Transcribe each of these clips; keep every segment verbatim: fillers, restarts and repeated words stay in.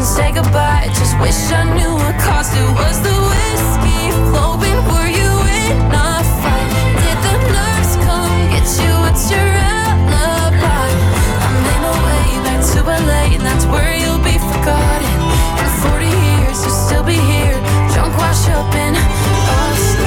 and say goodbye. Just wish I knew what caused it. Was the whiskey flowing? Were you in a fight? Did the nurse come get you? What's your alibi? I'm in a way back to L A, and that's where you'll be forgotten. In forty years you'll still be here, drunk, wash up in Austin.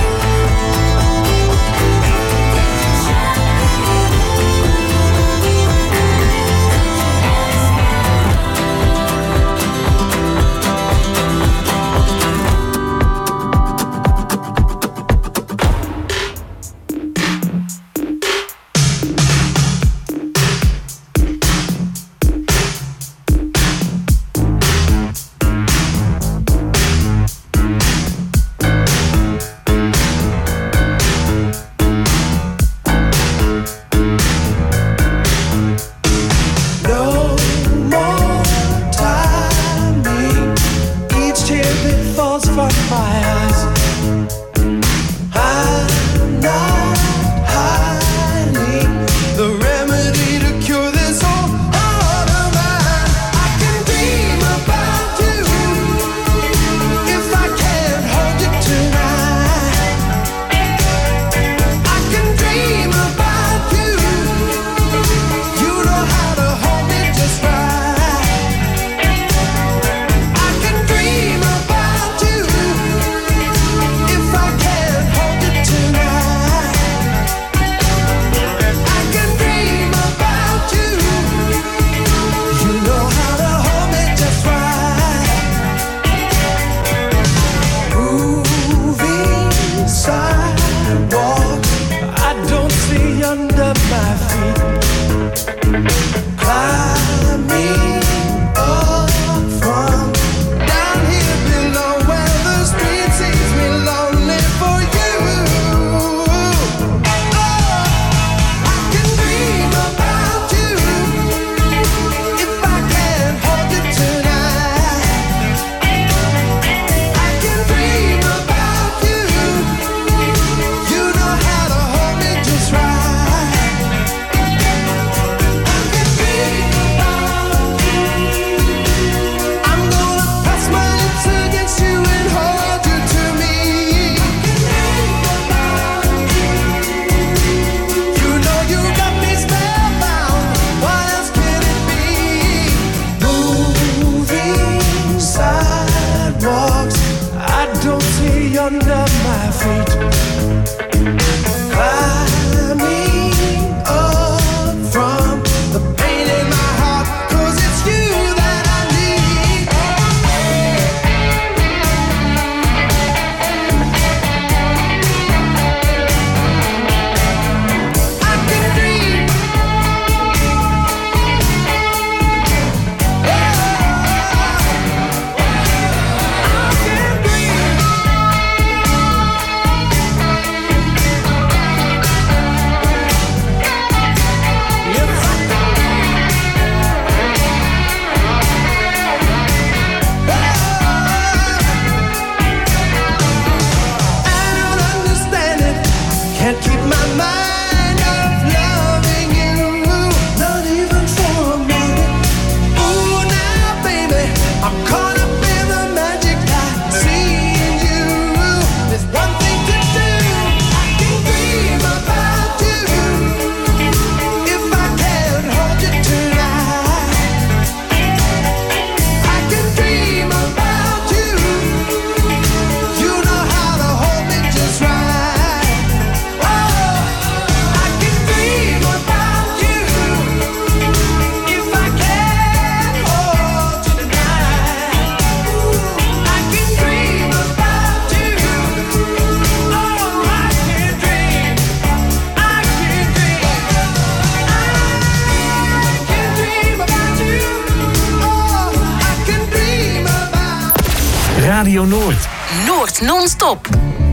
Radio Noord. Noord non-stop.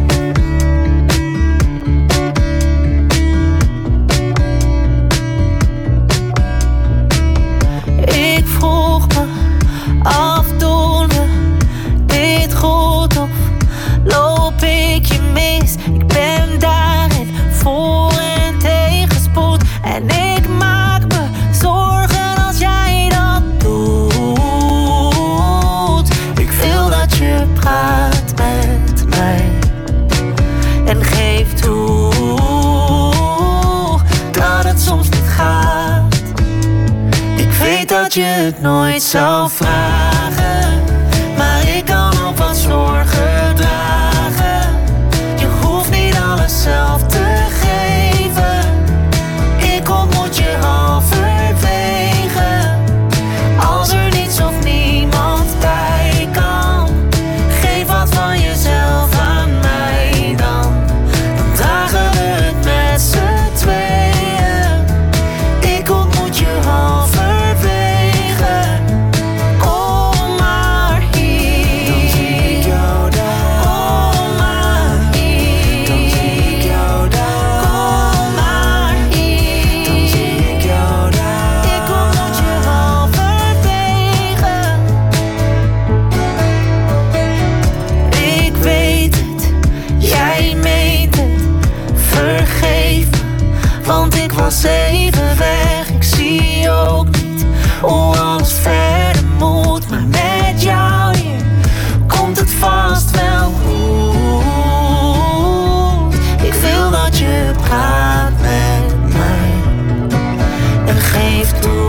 Ik vroeg me af, doen we dit goed of loop ik je mis? Ik ben daarin voor en tegenspoed en ik maak me zorgen als jij dat doet. dat je het nooit zou vragen, maar ik kan ook wat zorgen dragen. Je hoeft niet alles zelf te geven. Ik ontmoet je halverwege. Als er niets of niemand bij kan, geef wat van jezelf aan mij dan. Dan dragen we het met z'n tweeën. Ik ontmoet je halverwege. Kom maar hier. Dan zie ik jou daar. Kom maar hier. Dan zie ik jou daar. Kom maar hier. Dan zie ik jou daar. Ik ontmoet je halverwege. Ik weet het, jij meent het. Vergeef me, want ik was even weg. Ik zie ook niet hoe alles verder moet, maar met jou hier komt het vast wel goed. Ik wil dat je praat met mij en geef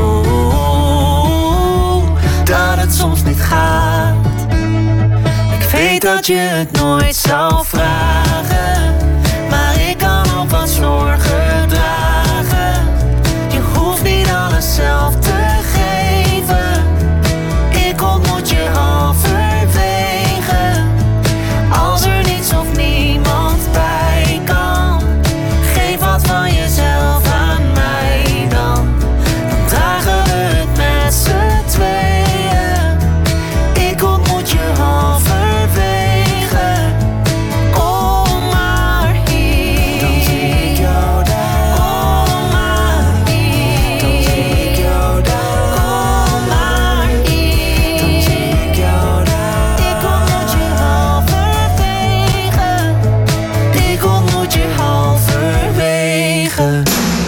toe dat het soms niet gaat. Ik weet dat je het nooit zou vragen, maar ik kan ook wat zorgen dragen. Je hoeft niet alles zelf te geven. Ik ontmoet je halverwege. Als er niets of niemand bij kan, geef wat van jezelf aan mij dan. Dan dragen we het met z'n tweeën. Ik ontmoet je halverwege. Kom maar hier. Dan zie ik jou daar. Kom maar hier. Dan zie ik jou daar. Kom maar hier. Dan zie ik jou daar. Ik ontmoet je halverwege. Ik ontmoet je halverwege.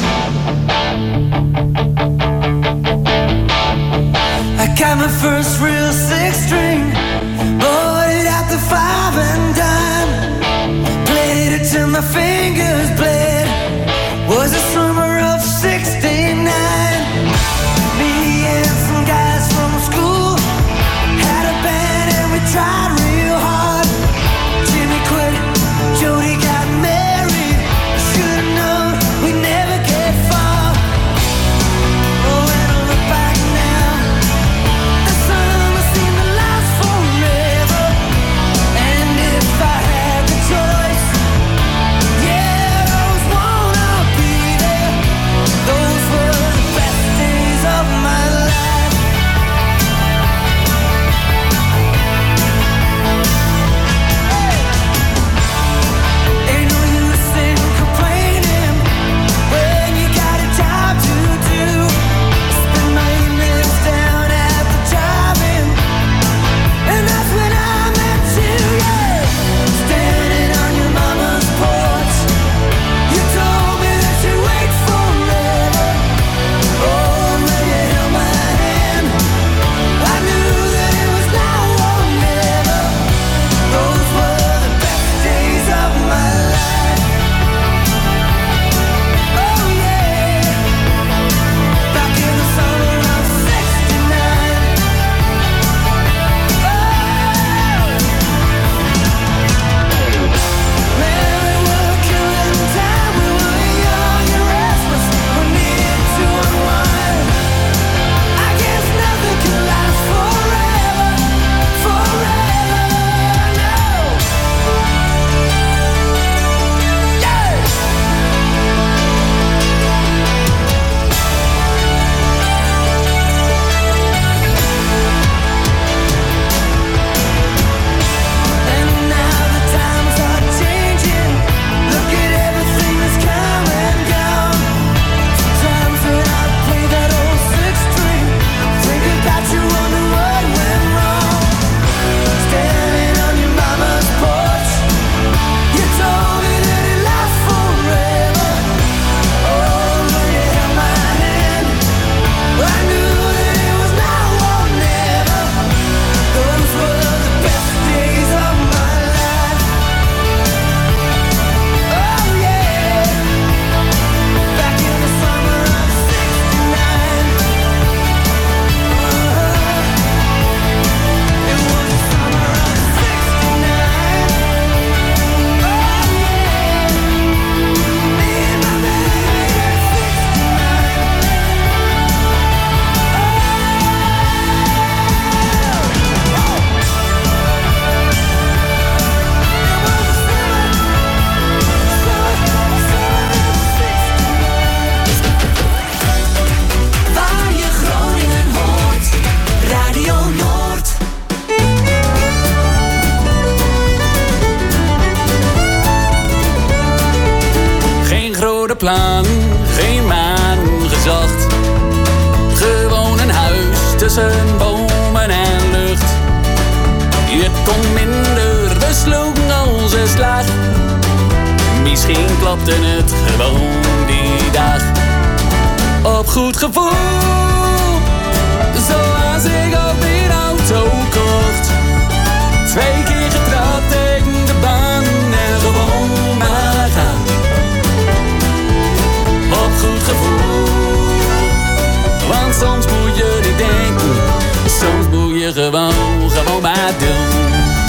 I got my first real six string, bought it at the five and dime, played it till my fingers bled. Was the summer of sixty-nine. Me and some guys from school had a band and we tried real hard. Jimmy quit, Jody got married. Should've known we'd never get far. Oh, and I look back now, the summer seemed to last forever. And if I had the choice, yeah, those klopte het gewoon die dag. Op goed gevoel, zoals ik op die auto kocht. Twee keer getrapt tegen de baan en gewoon maar gaan. Op goed gevoel, want soms moet je niet denken, soms moet je gewoon, gewoon maar doen.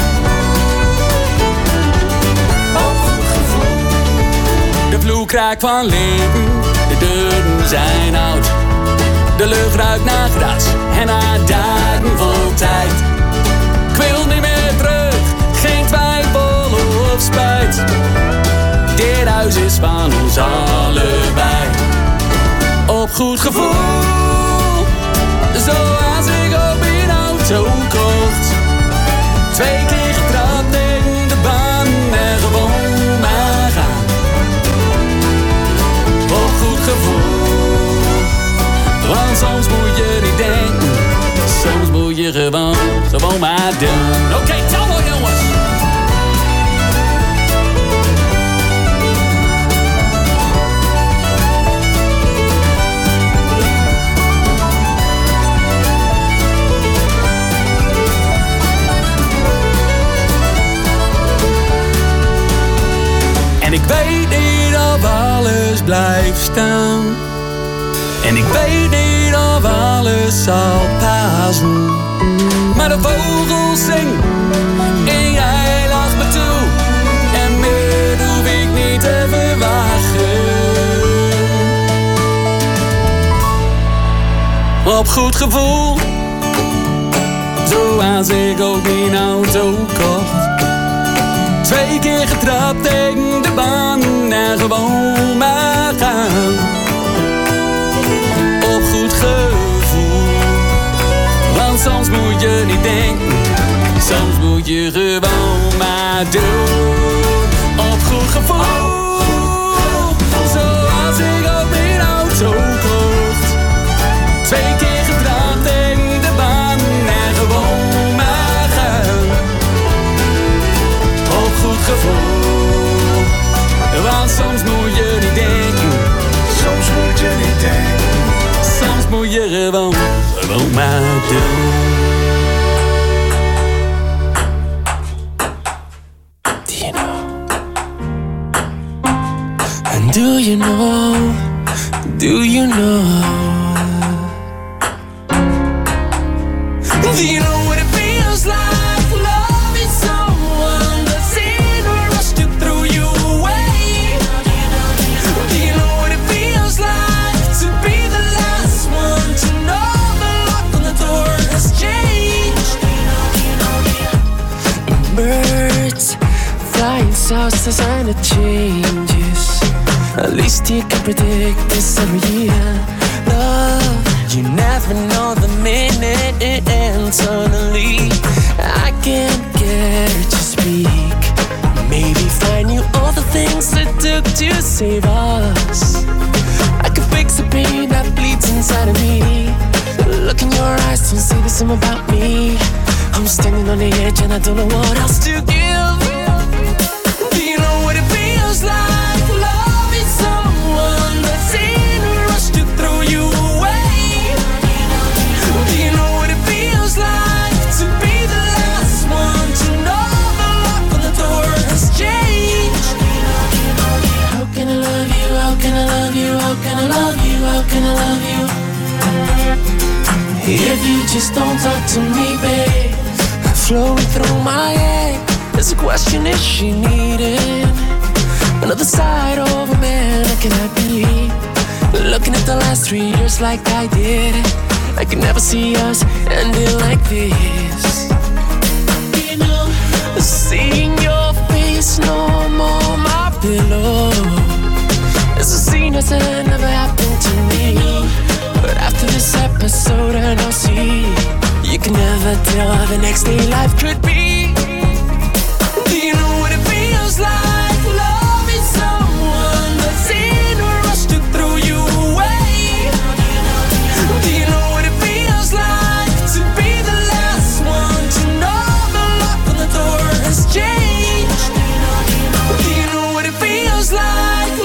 Op goed gevoel, de vloer kraakt van linken, de deuren zijn oud. De lucht ruikt naar gras en naar dagen vol tijd. Ik wil niet meer terug, geen twijfel of spijt. Dit huis is van ons allebei. Op goed gevoel, zoals ik op een auto kocht. Twee keer getrapt tegen de baan en gewoon maar gaan. Op goed gevoel, want soms moet je niet denken, soms moet je gewoon, gewoon maar doen. Oké, okay, tel maar jongens. En ik weet niet of alles blijft staan. En ik weet niet of alles zal passen. Maar de vogels zingen en jij lacht me toe. En meer hoef ik niet te verwachten. Op goed gevoel, zoals ik ook mijn auto kocht. Twee keer getrapt tegen de baan en gewoon maar gaan. Op goed gevoel, want soms moet je niet denken, soms moet je gewoon maar doen. Op goed gevoel, zoals ik op mijn auto kocht. Twee keer getrapt tegen de baan en gewoon maar gaan. Op goed gevoel, want soms moet je niet denken, soms moet je niet denken, soms moet je gewoon, gewoon maar doen. Do you know? And do you know? Do you know? Do you know what it feels like? Loving someone that's in a rush to throw you away. Do you know what it feels like to be the last one to know the lock on the door has changed? Birds flying south, the sign of changes. At least you can predict this every year. Love, you never know the minute it ends. Suddenly I can't get her to speak. Maybe find you all the things it took to save us. I could fix the pain that bleeds inside of me. Look in your eyes, don't say the same about me. I'm standing on the edge and I don't know what else to give. Do you know what it feels like? Loving someone that's in a rush to throw you away. Do you know what it feels like to be the last one to know the lock on the door has changed? How can I love you? How can I love you? How can I love you? How can I love you? If you just don't talk to me, babe. Flowing through my head, there's a question, is she needing another side of a man? I cannot be looking at the last three years like I did. I can never see us ending like this. You know, seeing your face no more my pillow. It's a scene that never happened to me. But after this episode and I'll see, you can never tell how the next day life could be. Do you know what it feels like? Loving someone that's in a rush to throw you away. Do you know what it feels like to be the last one to know the lock on the door has changed? Do you know what it feels like?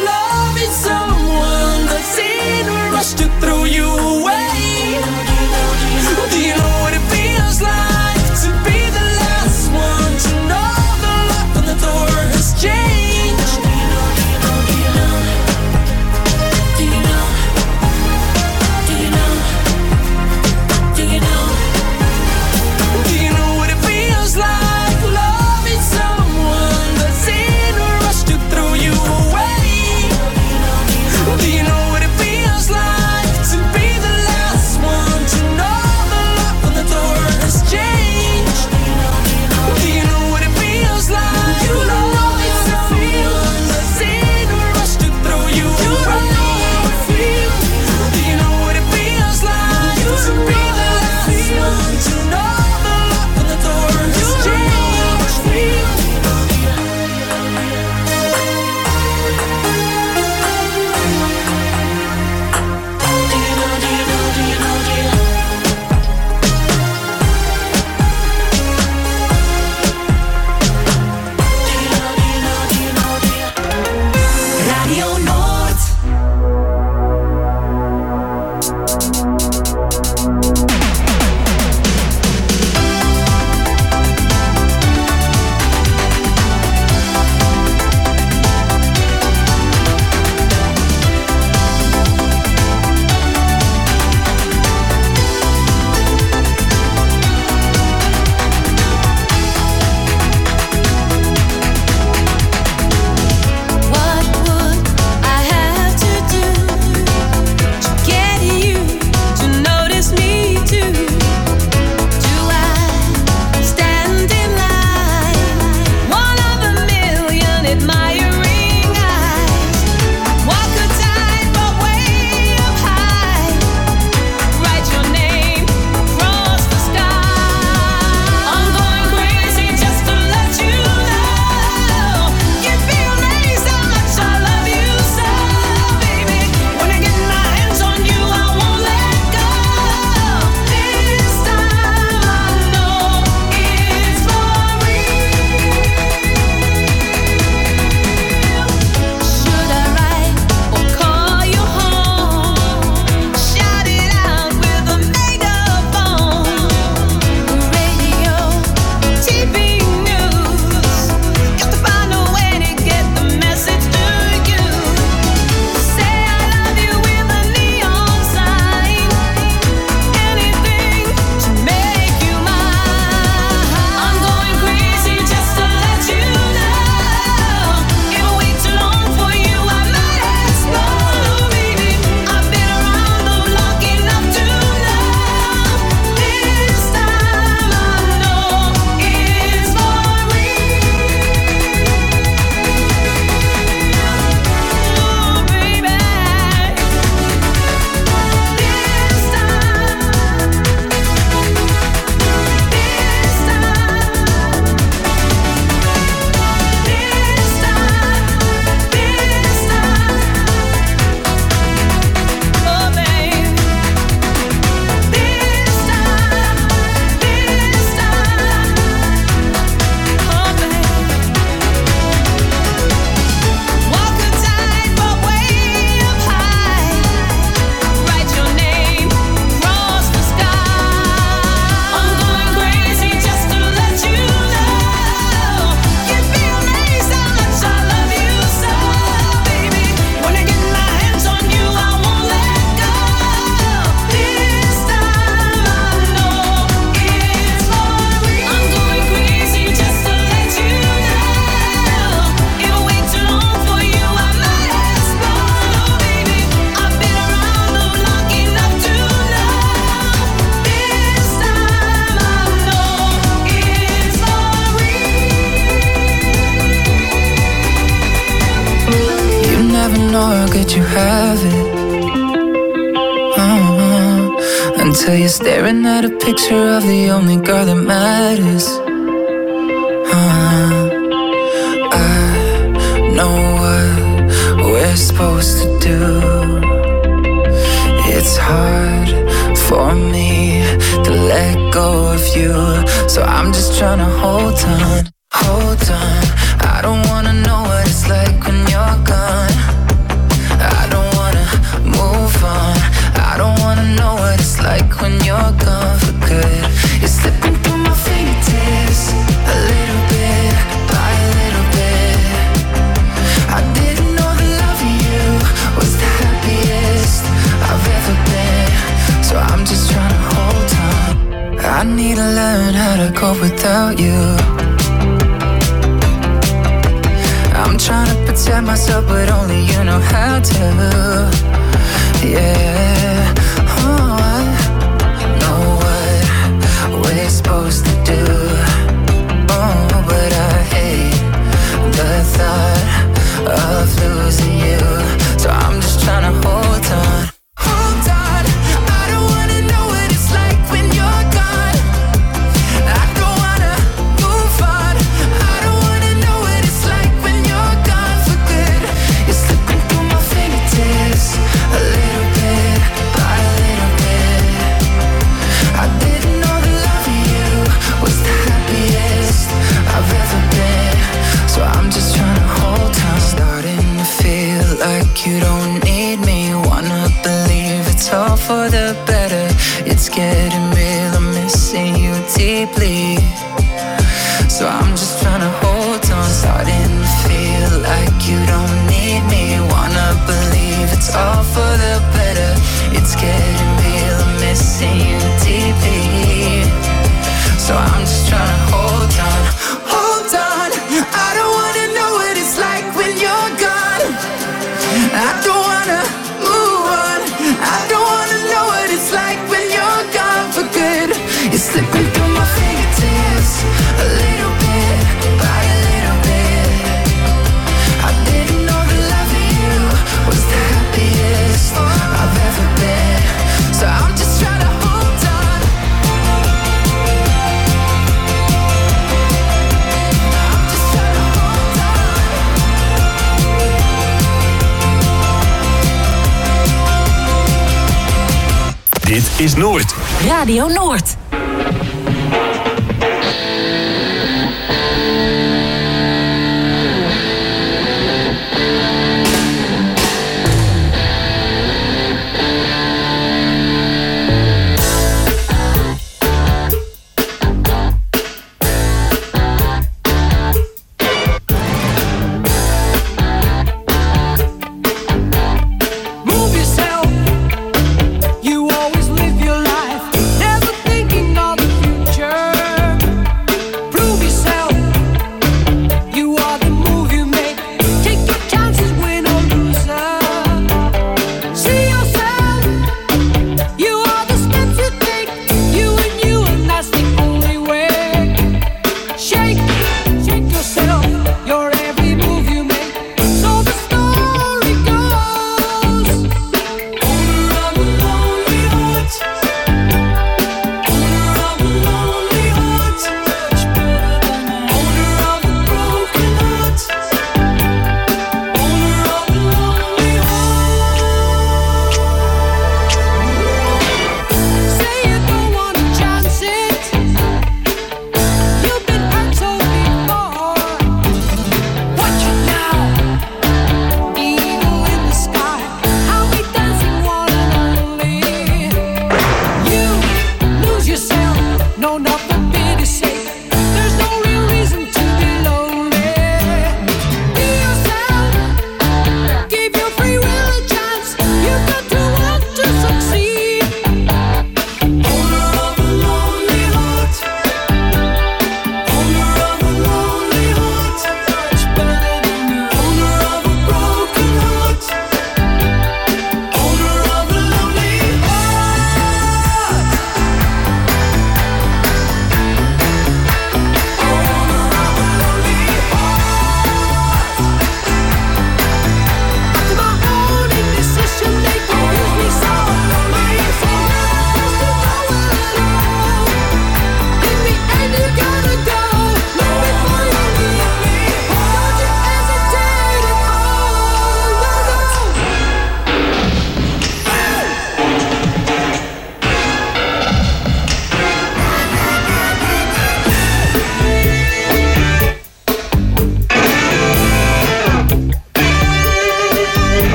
have it. Uh-huh. Until you're staring at a picture of the only girl that matters. Uh-huh. I know what we're supposed to do. It's hard for me to let go of you, so I'm just trying to hold on, hold on. I don't wanna know what it's like when you're gone. I don't wanna move on. I don't wanna know what it's like when you're gone for good. You're slipping through my fingertips, a little bit by a little bit. I didn't know the love of you was the happiest I've ever been, so I'm just trying to hold on. I need to learn how to cope without you. I'm trying to protect myself, but only you know how to. Yeah, oh, I know what we're supposed to do. Oh, but I hate the thought of losing you, so I'm just trying to hold on. Hold on, I don't wanna know what it's like when you're gone. I don't wanna move on. I don't wanna know what it's like when you're gone for good. You're slipping through my fingertips, a little bit by a little bit. I didn't know the love of you was the happiest I've ever been, so I'm just trying to hold on. Starting to feel like you don't need me. Wanna believe it's all for the better. It's getting real, I'm missing you deeply, so I'm just trying to hold on. Starting to feel like you don't need me. Wanna believe it's all for the better. It's getting real, I'm missing you deeply, so I'm just trying to hold on. Hold on, I don't wanna know what it's like when you're gone. I don't wanna move on. I don't wanna know what it's like when you're gone for good. You're slipping through my fingertips, a little bit by a little bit. I didn't know the love of you was the happiest I've ever been, so I'm just trying to hold on. I'm just trying to hold on. Dit is Noord. Radio Noord. Move yourself. You always live your life, never thinking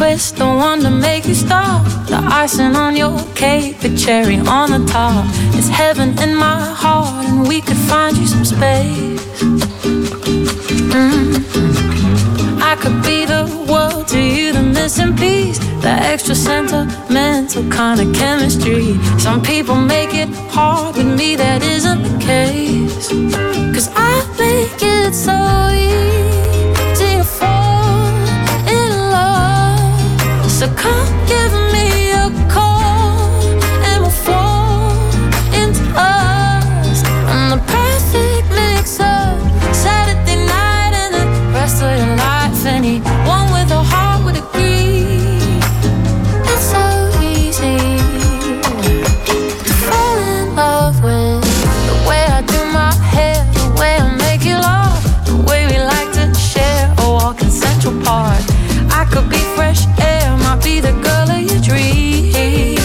twist, the one to make you stop. The icing on your cake, the cherry on the top. It's heaven in my heart, and we could find you some space. Mm. I could be the world to you, the missing piece, the extra sentimental kind of chemistry. Some people make it hard, with me that isn't the case. Cause I make it so easy to fall in love. So come give me a call, and we'll fall into us. I'm the perfect mix-up, Saturday night and the rest of your life. Anyone with a heart would agree. It's so easy to fall in love with the way I do my hair, the way I make you laugh, the way we like to share a walk in Central Park. I could be fresh air, might be the girl of your dreams.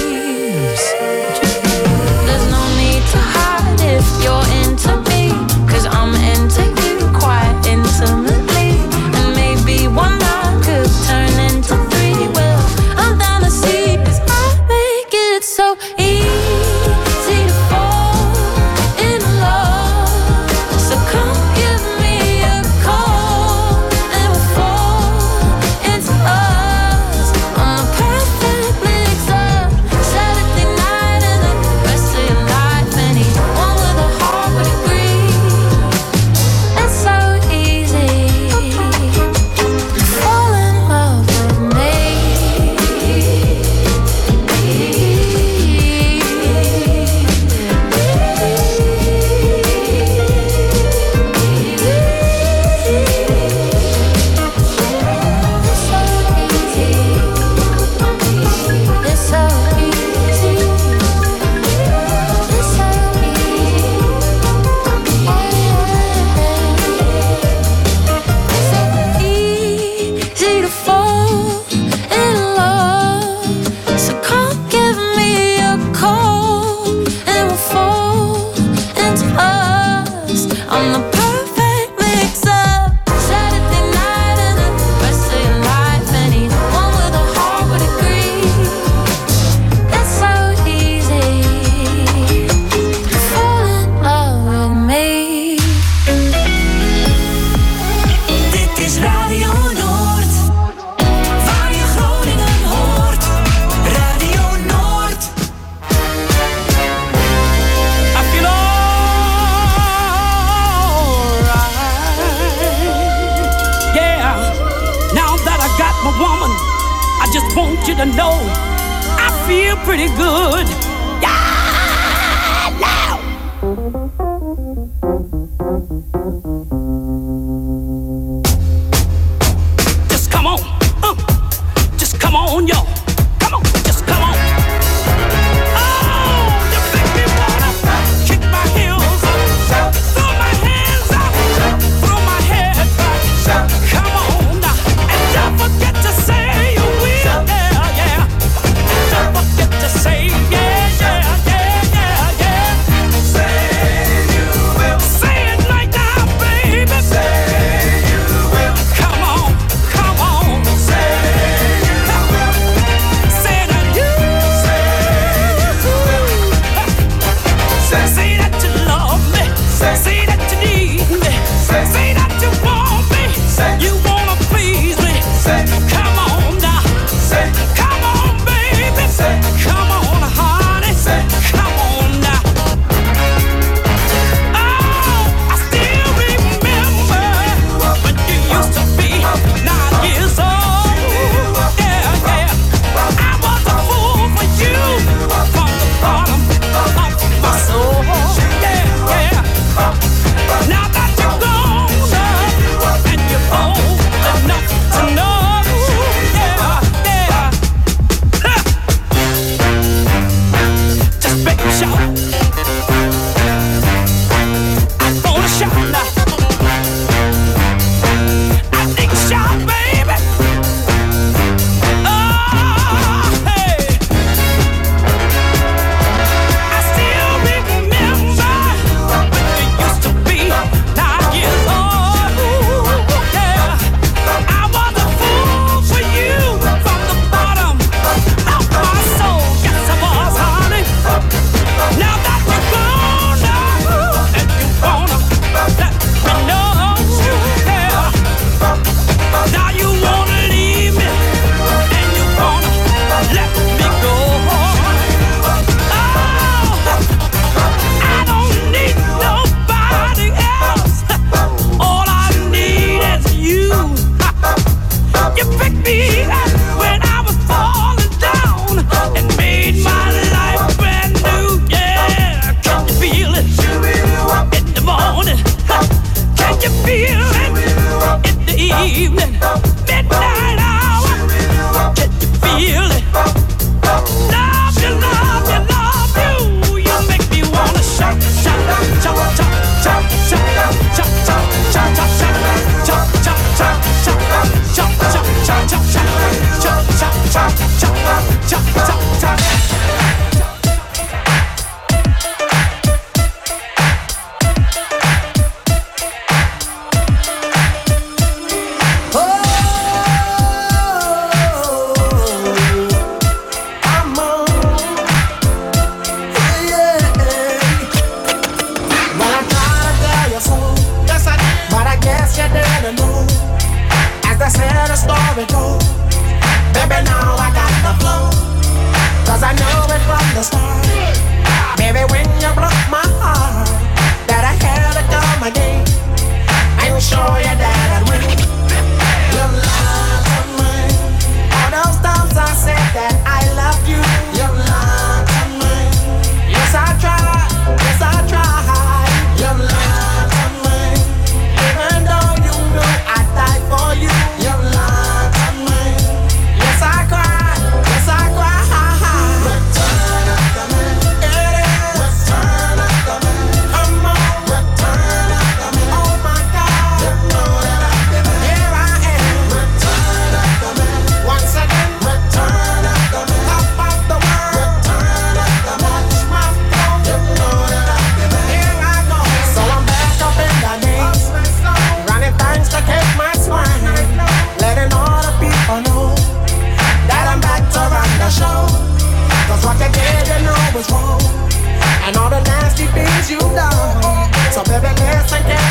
There's no need to hide if you're into me, cause I'm into you quite intimately. And maybe one night could turn into three. Well, I'm down to see, cause I make it so easy to fall in love. So come give me a call, and we'll fall into us. I'm the perfect mix-up, Saturday night and the rest of your life. Anyone with a heart would agree. It's so easy to fall in love with me. It's so easy. It's so easy to fall in love. So come give me a call, and we'll fall into us. I'm the perfect mix-up, Saturday night and the rest of your life. Anyone with a heart would agree. It's so easy to fall in love with me. Dit is Radio Noord, waar je Groningen hoort. Radio Noord. I feel alright. Yeah, now that I got my woman, I just want you to know I feel pretty good. Yeah, now. Just come on, uh, just come on, yo. Come on, just come on. Oh, you make me wanna kick my heels up, throw my hands up, throw my head back. Come on now, and don't forget to say you will, yeah, yeah. Don't forget to say yeah.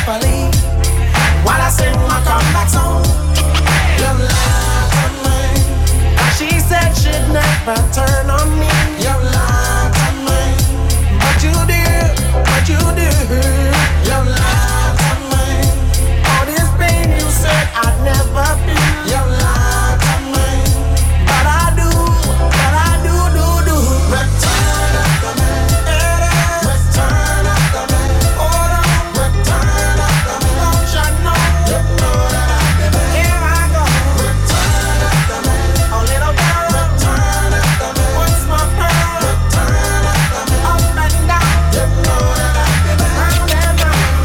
happily while I sing my comeback song. You lied to me. She said she'd never turn on me. You lied to me. But you did, but you did. You lied to me. All this pain you said I'd never feel. You lied to me. But I do, but I do, do, do. Return after me. Return after me. Hold on. Return after me. Don't you know? You know that I did it. Here I go. Return after me. A little girl. Return after me. What's my pearl? Return after me. Up and down. You know that I did it. Round and round.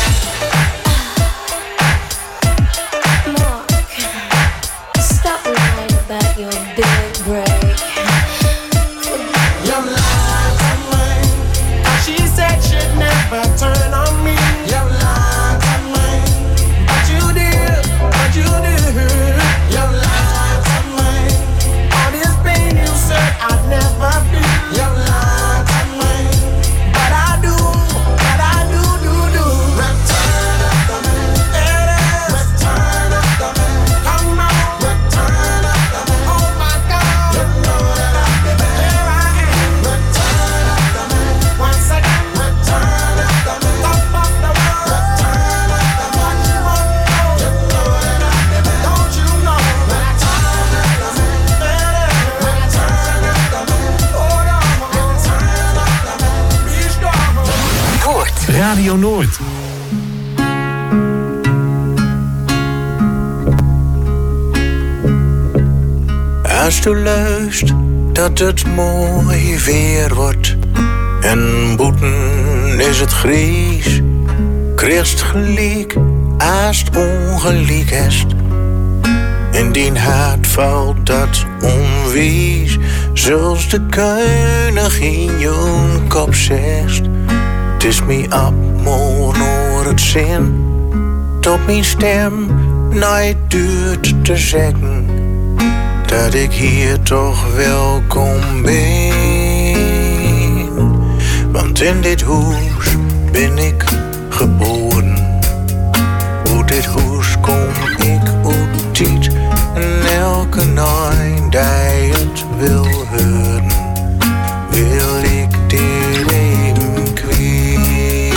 Mark, stop lying about your big break. You lied to me. She said she'd never turn on me. You lied to me. But you did, but you did. You lied to me. All this pain you said I'd never feel. You lied to me. But I do, but I do, do, do. Return after me. Return after me. Come on. Return after me. Oh my God. You know that I did it. Here I am. Return after me. Once again. Return after me. Top of the world. Return after me. What you want? You know that I did it. Don't you know? Return after me. Return after me. Hold on. Return after me. Be strong. Noord. Radio Noord. Als du luistert dat het mooi weer wordt en boeten is het gries, kreegst gelijk als het ongelijk is. In dien hart valt dat onwijs, zoals de koning in je kop zegt. Het is me op morgen het zin, tot mijn stem nooit duurt te zeggen dat ik hier toch welkom ben. Want in dit huis ben ik geboren. Uit dit huis kom ik uit tijd. En elke nacht die het wil horen, wil ik dit even kwijt.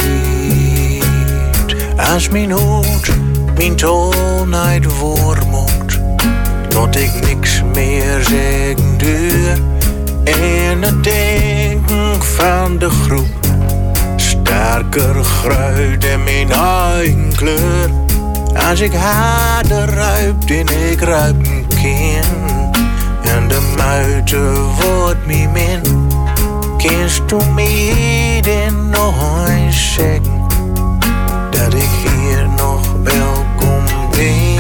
Als mijn hoed mijn tol niet voormocht, tot ik niks meer zeggen duur. En het denken van de groep sterker gruit in mijn eigen kleur. Als ik harder ruip dan ik ruipen kan, en de muiten wordt me min, kinst du me dan nog eens zeggen dat ik hier nog welkom ben.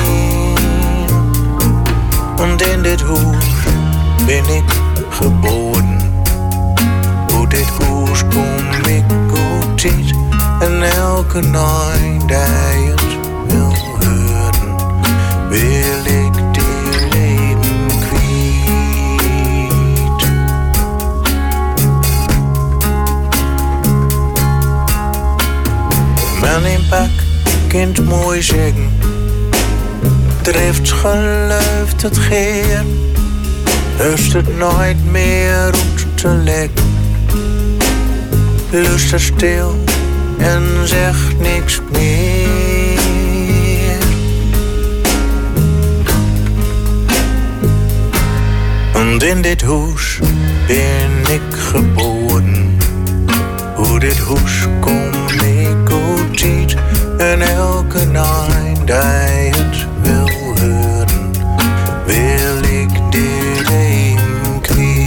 Want in dit huis ben ik geboren. Uit dit huis kom ik uit tijd. En elke nacht die het wil horen, wil ik dit even kwijt. Man in pak kent mooi zeggen, treft geluift het geer, lust het nooit meer uit te lekken. Lust er stil en zegt niks meer. Want in dit huis ben ik geboren. Hoe dit huis kom ik uit tijd. En elke nacht die het wil horen, wil ik dit even kwijt.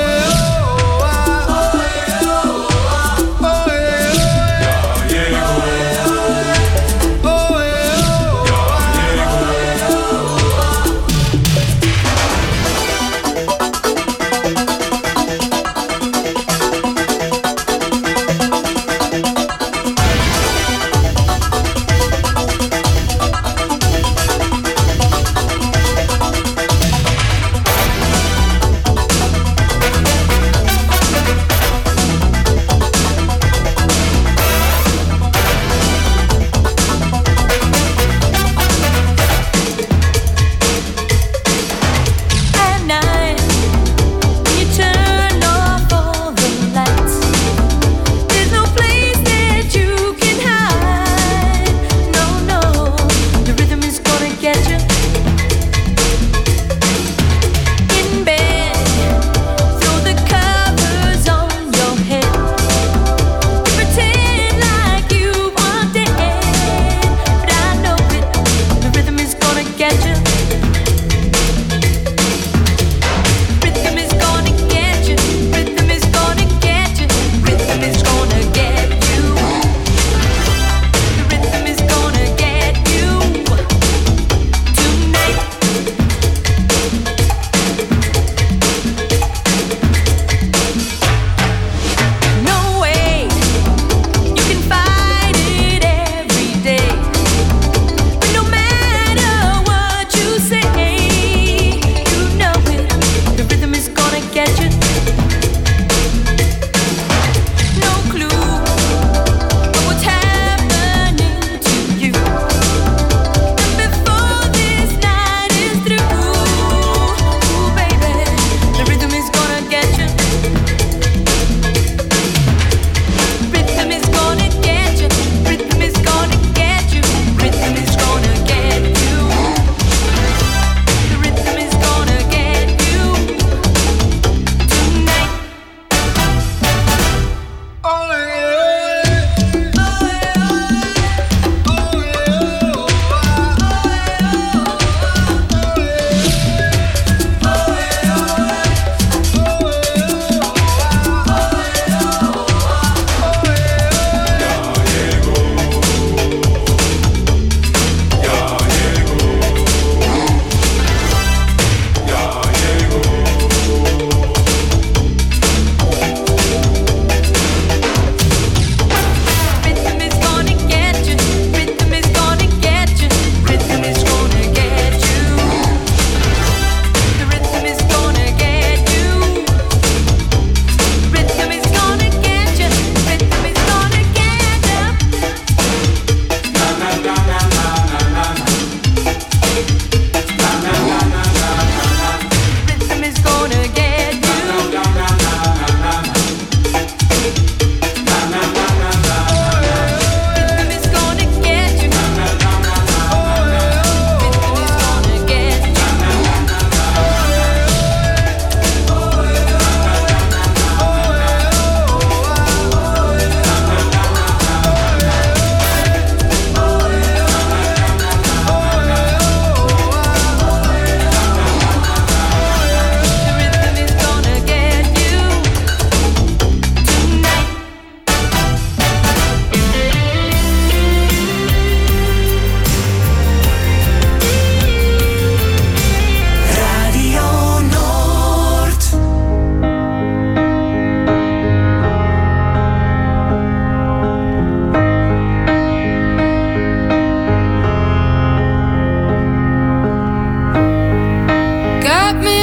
Yeah.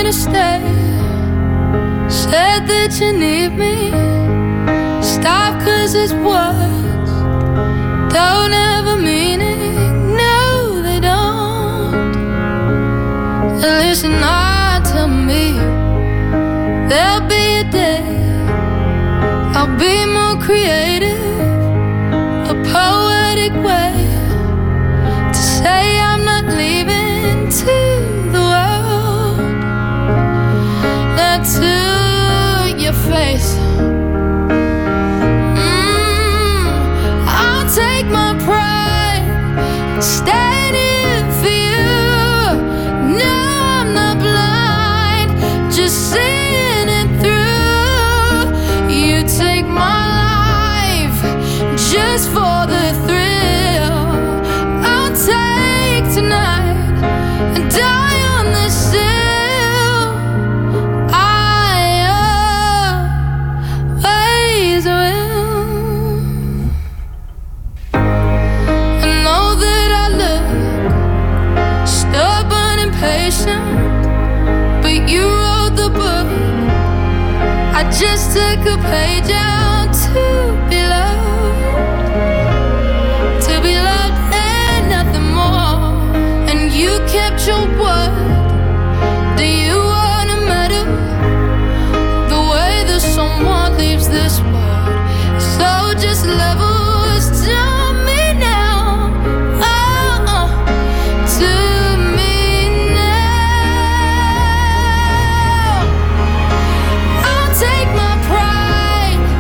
to stay. Said that you need me. Stop, cause it's words don't have a meaning. No, they don't. Listen, I tell me there'll be a day I'll be more creative, a poetic way to say I'm not leaving to the world. Now to your face, mm, I'll take my pride, stand in for you. No, I'm not blind, just seeing it through. You take my life just for the thrill. I'll take tonight and die on the sill. I always will. I know that I look stubborn and patient, but you wrote the book. I just took a page out to be loved, to be loved and nothing more. And you kept your word. Do you want a medal? The way that someone leaves this world. So just levels to me now. Oh, oh, to me now. I'll take my pride,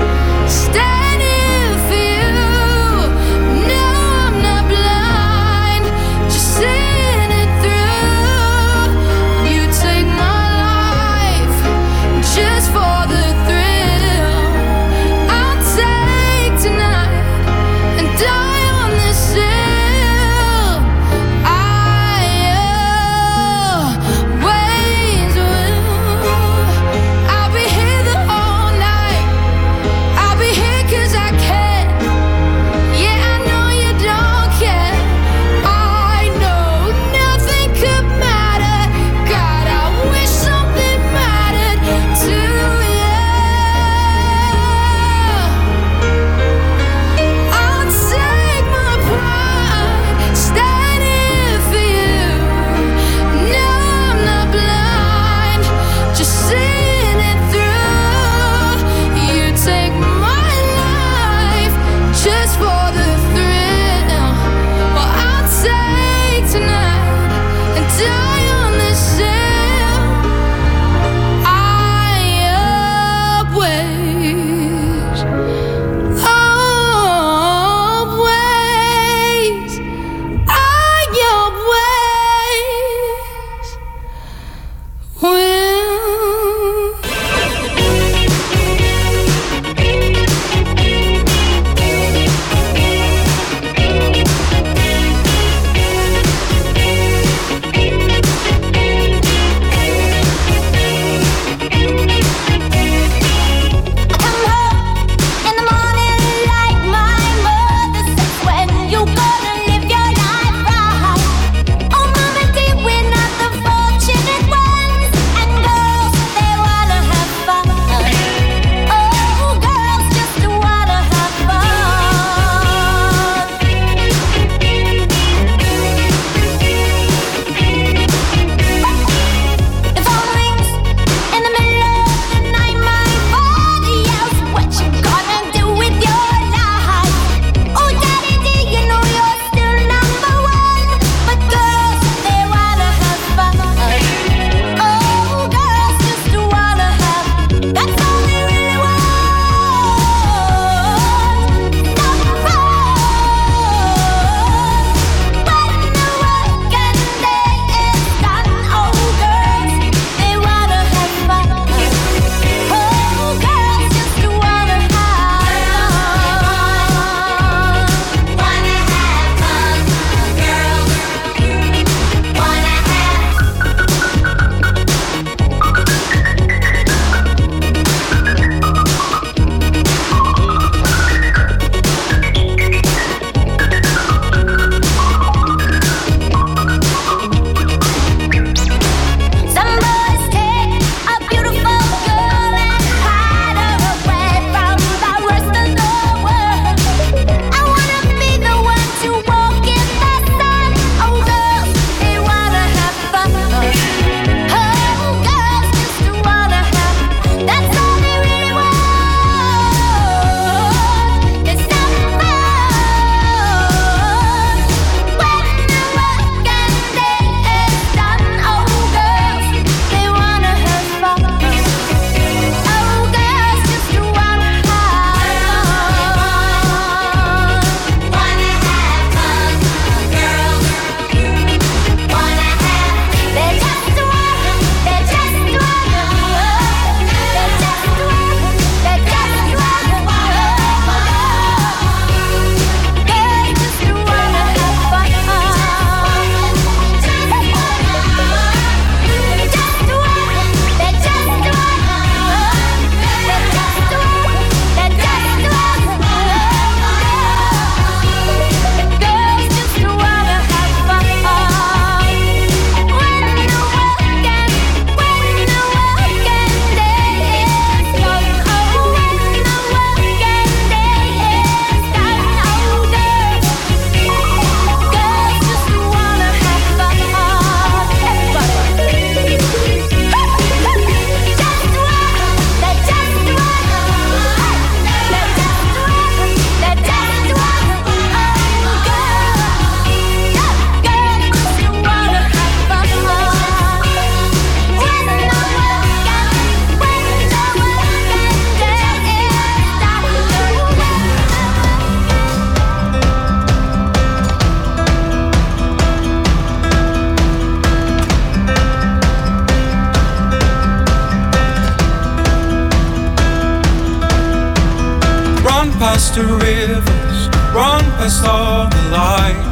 rivers run past all the light.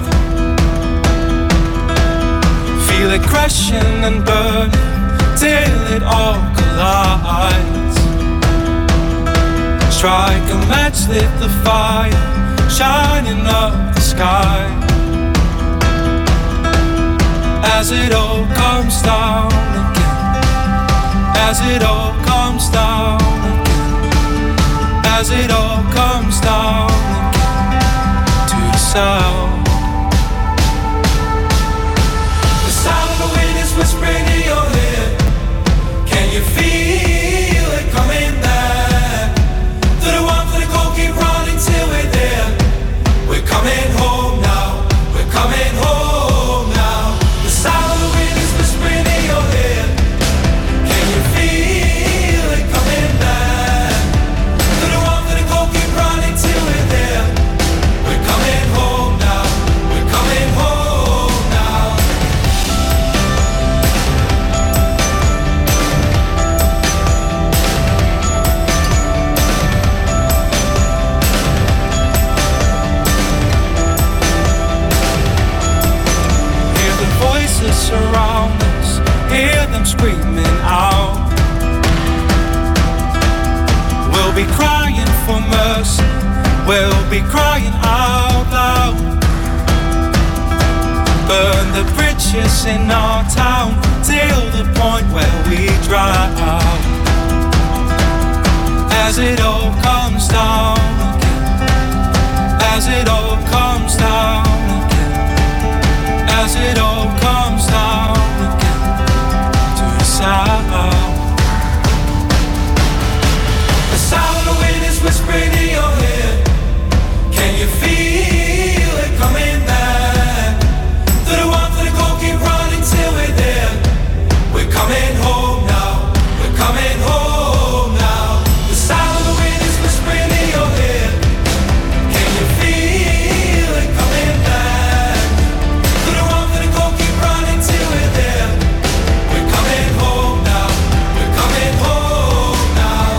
Feel it crashing and burning till it all collides. Strike a match, lit the fire, shining up the sky. As it all comes down again, as it all comes down again, as it all comes down again to the sound. The sound of the wind is whispering in your head. Can you feel it coming back? To the one for the cold, keep running till we're there. We're coming home now, we're coming home now. The sound of the wind is whispering in your head. Can you feel it coming back? To the one for the cold, keep running till we're there. We're coming home now, we're coming home now. Hear the voices surround us, hear them screaming out. We'll be crying for mercy, we'll be crying out loud. Burn the bridges in our town till the point where we dry out. As it all comes down again, as it all comes down again, as it all comes down again to the sound. The sound of the wind is whispering in your head. Can you feel it coming back? To the one for the cold, keep running till we're there. We're coming home now, we're coming home now. The sound of the wind is whispering in your head. Can you feel it coming back? To the one for the cold, keep running till we're there. We're coming home now, we're coming home now.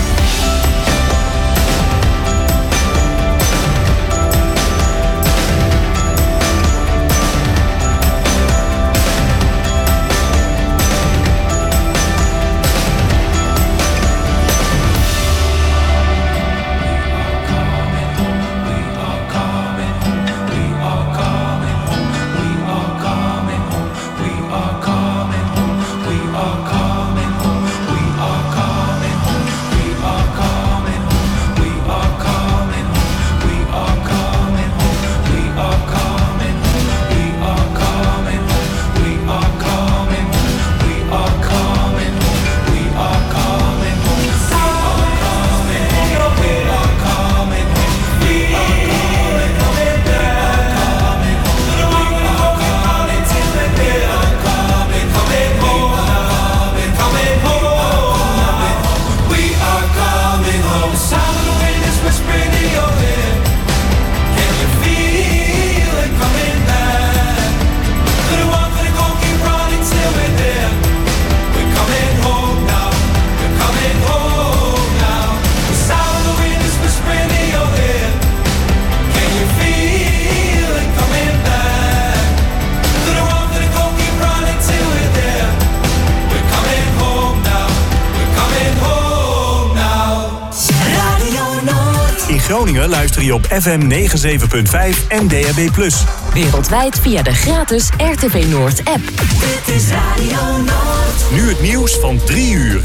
Groningen luister je op F M negenenzeventig punt vijf en D A B plus. Wereldwijd via de gratis R T V Noord app. Dit is Radio Noord. Nu het nieuws van drie uur.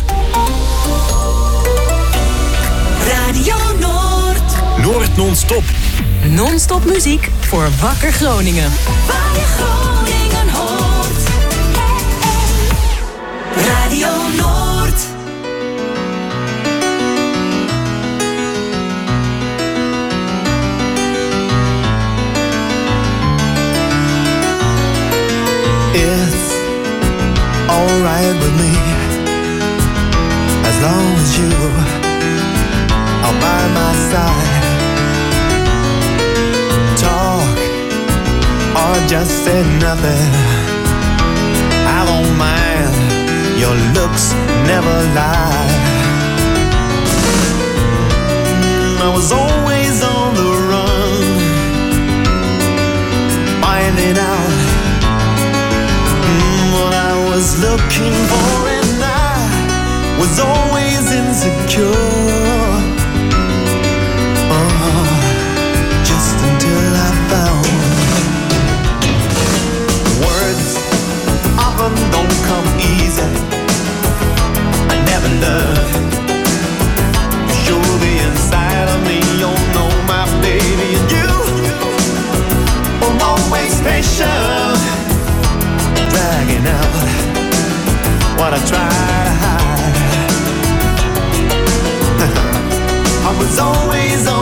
Radio Noord. Noord non-stop. Non-stop muziek voor Wakker Groningen. Waar je Groningen hoort. Radio Noord. It's alright with me, as long as you are by my side. Talk or just say nothing, I don't mind, your looks never lie. I was always on the run, looking for, and I was always insecure. Oh, just until I found words often don't come easy. I never learned to show the inside of me. You know my baby, and you were always patient, dragging out what I tried to hide. I was always on